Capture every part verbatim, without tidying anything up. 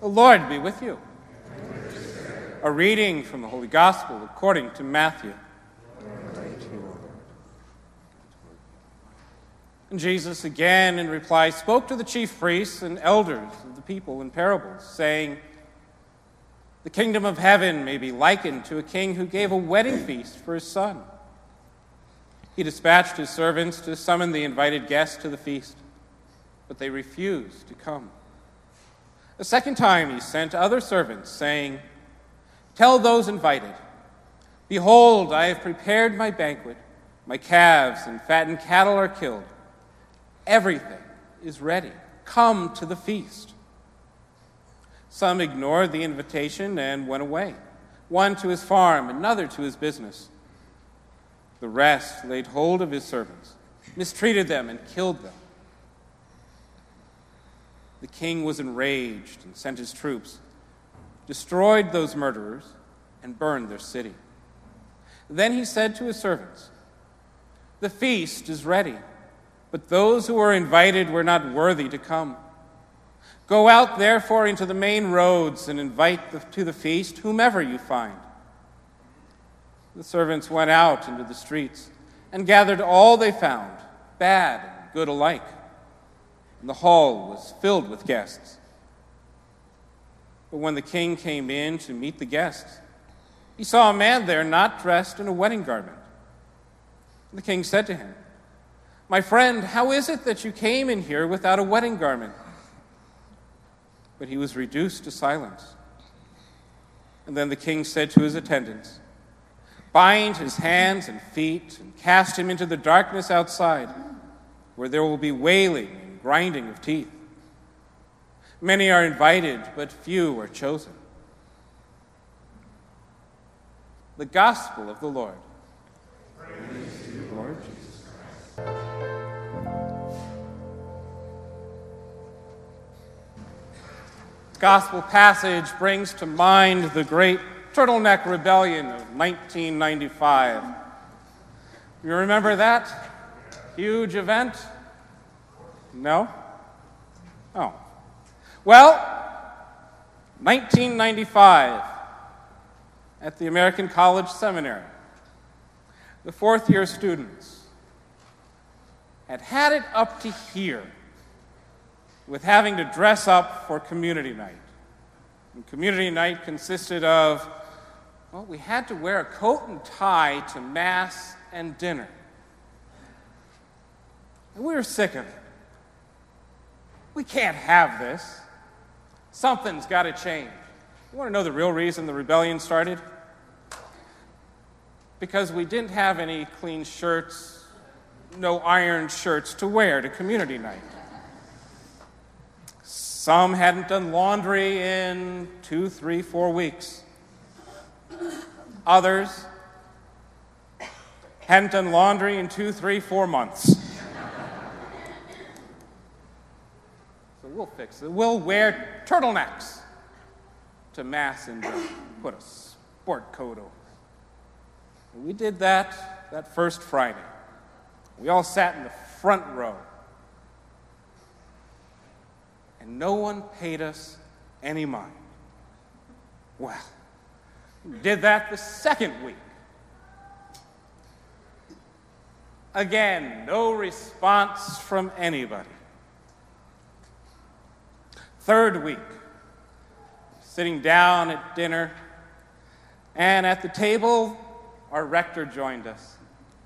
The Lord be with you. A reading from the Holy Gospel according to Matthew. And Jesus again in reply spoke to the chief priests and elders of the people in parables, saying, "The kingdom of heaven may be likened to a king who gave a wedding feast for his son. He dispatched his servants to summon the invited guests to the feast, but they refused to come. A second time he sent other servants, saying, 'Tell those invited, behold, I have prepared my banquet. My calves and fattened cattle are killed. Everything is ready. Come to the feast.' Some ignored the invitation and went away, one to his farm, another to his business. The rest laid hold of his servants, mistreated them, and killed them. The king was enraged and sent his troops, destroyed those murderers, and burned their city. Then he said to his servants, 'The feast is ready, but those who were invited were not worthy to come. Go out, therefore, into the main roads and invite the, to the feast whomever you find.' The servants went out into the streets and gathered all they found, bad and good alike. And the hall was filled with guests. But when the king came in to meet the guests, he saw a man there not dressed in a wedding garment. The king said to him, 'My friend, how is it that you came in here without a wedding garment?' But he was reduced to silence. And then the king said to his attendants, 'Bind his hands and feet and cast him into the darkness outside, where there will be wailing and grinding of teeth. Many are invited, but few are chosen.'" The Gospel of the Lord. Praise to you, Lord Jesus Christ. The Gospel passage brings to mind the great Turtleneck Rebellion of nineteen ninety-five. You remember that huge event? No? Oh. Well, nineteen ninety-five, at the American College Seminary, the fourth-year students had had it up to here with having to dress up for community night. And community night consisted of, well, we had to wear a coat and tie to Mass and dinner. And we were sick of it. We can't have this. Something's got to change. You want to know the real reason the rebellion started? Because we didn't have any clean shirts, no ironed shirts to wear to community night. Some hadn't done laundry in two, three, four weeks. Others hadn't done laundry in two, three, four months. So we'll fix it. We'll wear turtlenecks to Mass and put a sport coat over. And we did that that first Friday. We all sat in the front row. And no one paid us any mind. Well, we did that the second week. Again, no response from anybody. Third week, sitting down at dinner, and at the table, our rector joined us.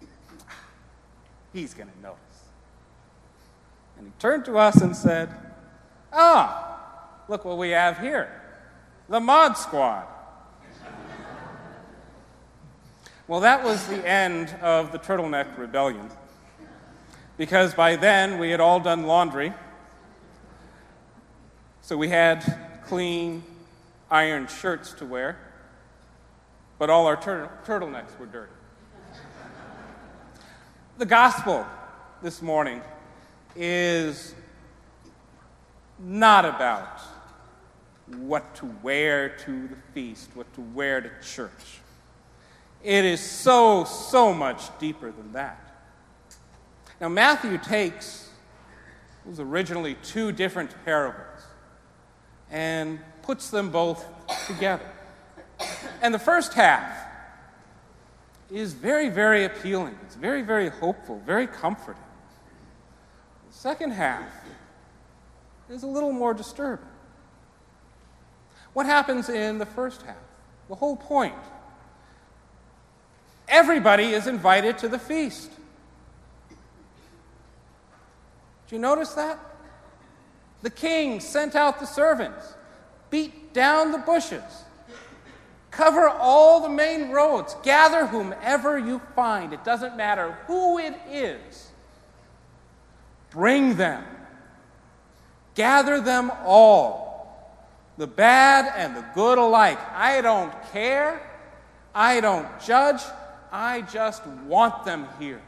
He's going to notice. And he turned to us and said, "Ah, look what we have here. The Mod Squad." Well, that was the end of the Turtleneck Rebellion, because by then we had all done laundry, so we had clean, ironed shirts to wear, but all our tur- turtlenecks were dirty. The gospel this morning is not about what to wear to the feast, what to wear to church. It is so, so much deeper than that. Now, Matthew takes, it was originally two different parables, and puts them both together. And the first half is very, very appealing. It's very, very hopeful, very comforting. The second half is a little more disturbing. What happens in the first half? The whole point. Everybody is invited to the feast. Did you notice that? The king sent out the servants, beat down the bushes, cover all the main roads, gather whomever you find. It doesn't matter who it is. Bring them. Gather them all, the bad and the good alike. I don't care. I don't judge. I just want them here.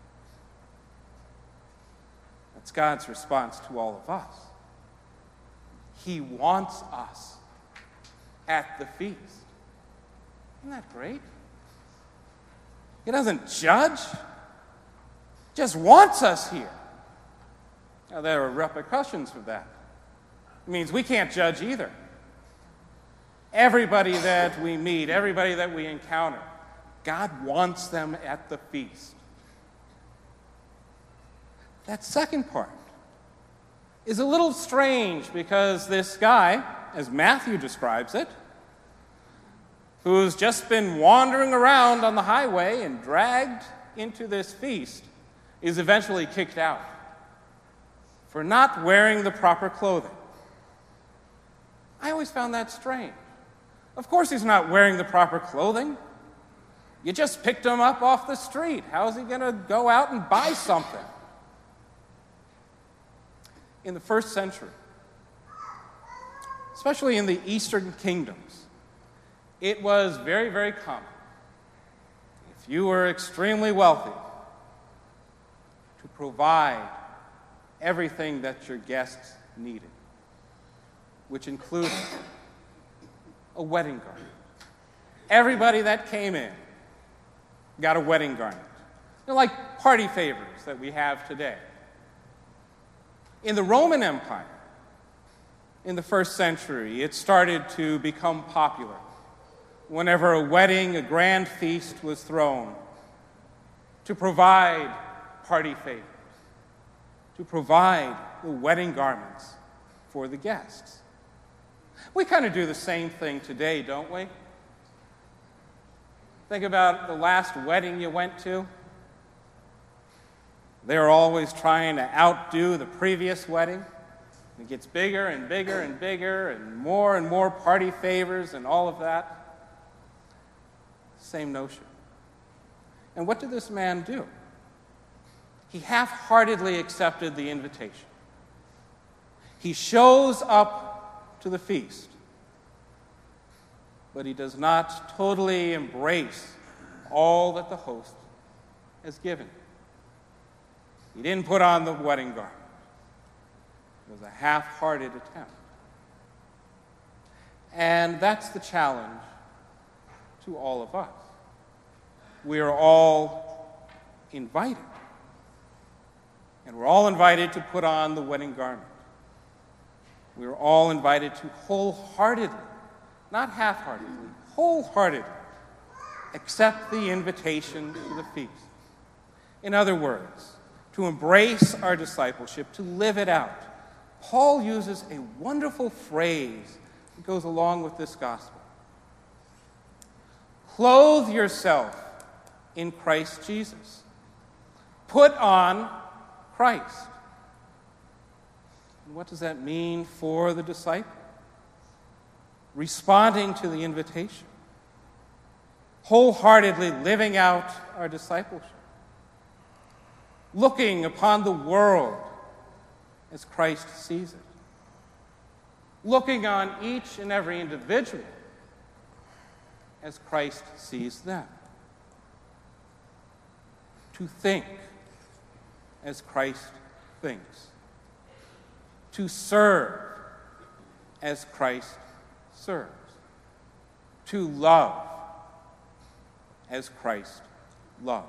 That's God's response to all of us. He wants us at the feast. Isn't that great? He doesn't judge, just wants us here. Now, there are repercussions for that. It means we can't judge either. Everybody that we meet, everybody that we encounter, God wants them at the feast. That second part is a little strange because this guy, as Matthew describes it, who's just been wandering around on the highway and dragged into this feast, is eventually kicked out for not wearing the proper clothing. I always found that strange. Of course he's not wearing the proper clothing. You just picked him up off the street. How is he going to go out and buy something? In the first century, especially in the Eastern kingdoms, it was very, very common, if you were extremely wealthy, to provide everything that your guests needed, which included a wedding garment. Everybody that came in got a wedding garment. They're like party favors that we have today. In the Roman Empire, in the first century, it started to become popular. Whenever a wedding, a grand feast was thrown, to provide party favors, to provide the wedding garments for the guests. We kind of do the same thing today, don't we? Think about the last wedding you went to. They're always trying to outdo the previous wedding. It gets bigger and bigger and bigger and more and more party favors and all of that. Same notion. And what did this man do? He half-heartedly accepted the invitation. He shows up to the feast, but he does not totally embrace all that the host has given. He didn't put on the wedding garment. It was a half-hearted attempt. And that's the challenge to all of us. We are all invited. And we're all invited to put on the wedding garment. We are all invited to wholeheartedly, not half-heartedly, wholeheartedly accept the invitation to the feast. In other words, to embrace our discipleship, to live it out. Paul uses a wonderful phrase that goes along with this gospel. Clothe yourself in Christ Jesus. Put on Christ. And what does that mean for the disciple? Responding to the invitation. Wholeheartedly living out our discipleship. Looking upon the world as Christ sees it. Looking on each and every individual as Christ sees them. To think as Christ thinks. To serve as Christ serves. To love as Christ loves.